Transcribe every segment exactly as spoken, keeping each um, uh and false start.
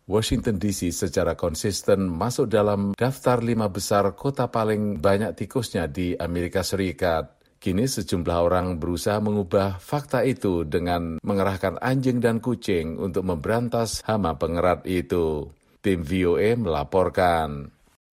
Washington D C secara konsisten masuk dalam daftar lima besar kota paling banyak tikusnya di Amerika Serikat. Kini sejumlah orang berusaha mengubah fakta itu dengan mengerahkan anjing dan kucing untuk memberantas hama pengerat itu. Tim V O A melaporkan.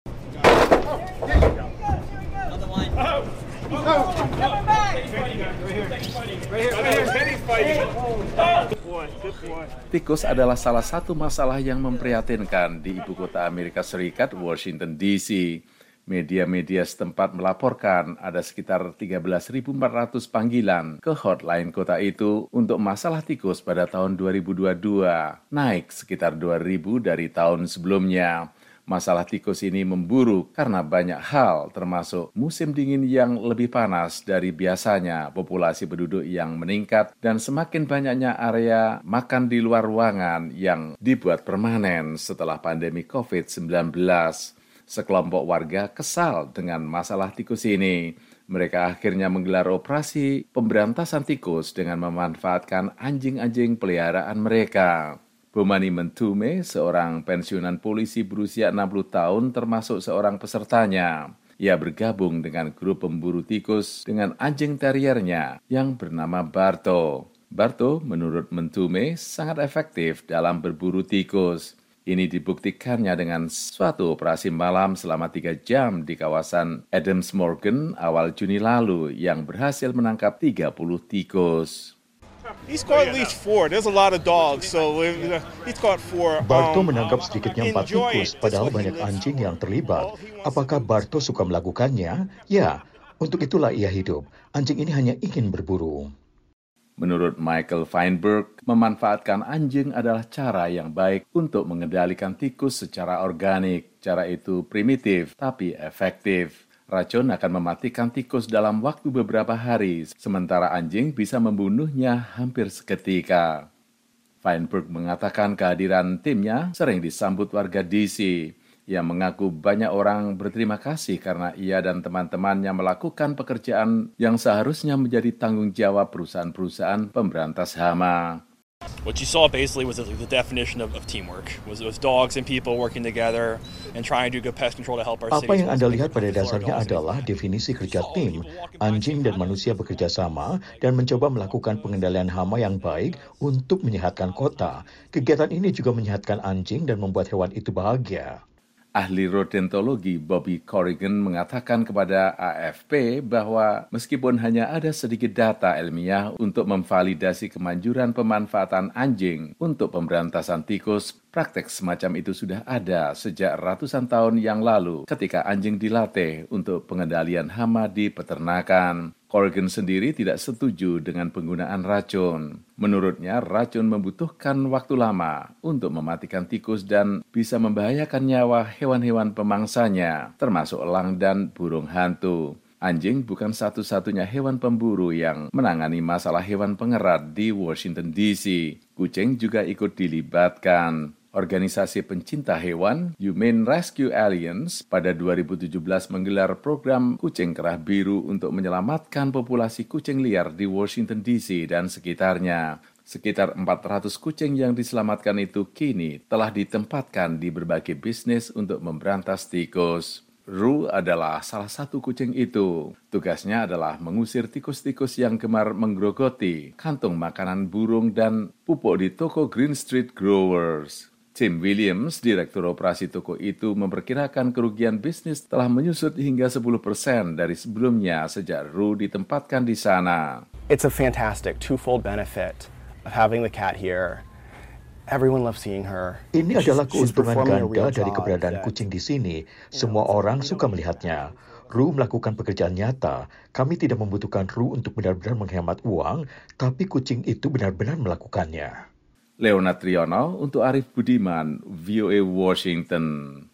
Tikus adalah salah satu masalah yang memprihatinkan di ibu kota Amerika Serikat, Washington D C. Media-media setempat melaporkan ada sekitar tiga belas ribu empat ratus panggilan ke hotline kota itu untuk masalah tikus pada tahun dua ribu dua puluh dua, naik sekitar dua ribu dari tahun sebelumnya. Masalah tikus ini memburuk karena banyak hal, termasuk musim dingin yang lebih panas dari biasanya, populasi penduduk yang meningkat, dan semakin banyaknya area makan di luar ruangan yang dibuat permanen setelah pandemi covid sembilan belas. Sekelompok warga kesal dengan masalah tikus ini. Mereka akhirnya menggelar operasi pemberantasan tikus dengan memanfaatkan anjing-anjing peliharaan mereka. Bomani Mentume, seorang pensiunan polisi berusia enam puluh tahun termasuk seorang pesertanya. Ia bergabung dengan grup pemburu tikus dengan anjing terriernya yang bernama Barto. Barto, menurut Mentume, sangat efektif dalam berburu tikus. Ini dibuktikannya dengan suatu operasi malam selama tiga jam di kawasan Adams Morgan awal Juni lalu yang berhasil menangkap tiga puluh tikus. He's caught at least four. There's a lot of dogs, so he's caught four. Barto menangkap sedikitnya empat tikus, padahal banyak anjing yang terlibat. Apakah Barto suka melakukannya? Ya, untuk itulah ia hidup. Anjing ini hanya ingin berburu. Menurut Michael Feinberg, memanfaatkan anjing adalah cara yang baik untuk mengendalikan tikus secara organik. Cara itu primitif, tapi efektif. Racun akan mematikan tikus dalam waktu beberapa hari, sementara anjing bisa membunuhnya hampir seketika. Feinberg mengatakan kehadiran timnya sering disambut warga D C. Ia mengaku banyak orang berterima kasih karena ia dan teman-temannya melakukan pekerjaan yang seharusnya menjadi tanggung jawab perusahaan-perusahaan pemberantas hama. What you saw basically was the definition of, of teamwork. Was was dogs and people working together and trying to do good pest control to help our cities. Apa yang Anda lihat pada dasarnya adalah definisi kerja tim. Anjing dan manusia bekerja sama dan mencoba melakukan pengendalian hama yang baik untuk menyehatkan kota. Kegiatan ini juga menyehatkan anjing dan membuat hewan itu bahagia. Ahli rodentologi Bobby Corrigan mengatakan kepada A F P bahwa meskipun hanya ada sedikit data ilmiah untuk memvalidasi kemanjuran pemanfaatan anjing untuk pemberantasan tikus, praktek semacam itu sudah ada sejak ratusan tahun yang lalu ketika anjing dilatih untuk pengendalian hama di peternakan. Corrigan sendiri tidak setuju dengan penggunaan racun. Menurutnya, racun membutuhkan waktu lama untuk mematikan tikus dan bisa membahayakan nyawa hewan-hewan pemangsanya, termasuk elang dan burung hantu. Anjing bukan satu-satunya hewan pemburu yang menangani masalah hewan pengerat di Washington D C. Kucing juga ikut dilibatkan. Organisasi pencinta hewan, Humane Rescue Alliance, pada dua ribu tujuh belas menggelar program kucing kerah biru untuk menyelamatkan populasi kucing liar di Washington D C dan sekitarnya. Sekitar empat ratus kucing yang diselamatkan itu kini telah ditempatkan di berbagai bisnis untuk memberantas tikus. Rue adalah salah satu kucing itu. Tugasnya adalah mengusir tikus-tikus yang gemar menggerogoti kantung makanan burung dan pupuk di toko Green Street Growers. Tim Williams, direktur operasi toko itu, memperkirakan kerugian bisnis telah menyusut hingga sepuluh persen dari sebelumnya sejak Rue ditempatkan di sana. It's a fantastic twofold benefit of having the cat here. Everyone loves seeing her. Ini adalah keuntungan ganda dari keberadaan kucing di sini. Semua orang suka melihatnya. Rue melakukan pekerjaan nyata. Kami tidak membutuhkan Rue untuk benar-benar menghemat uang, tapi kucing itu benar-benar melakukannya. Leonard Triono untuk Arif Budiman, V O A Washington.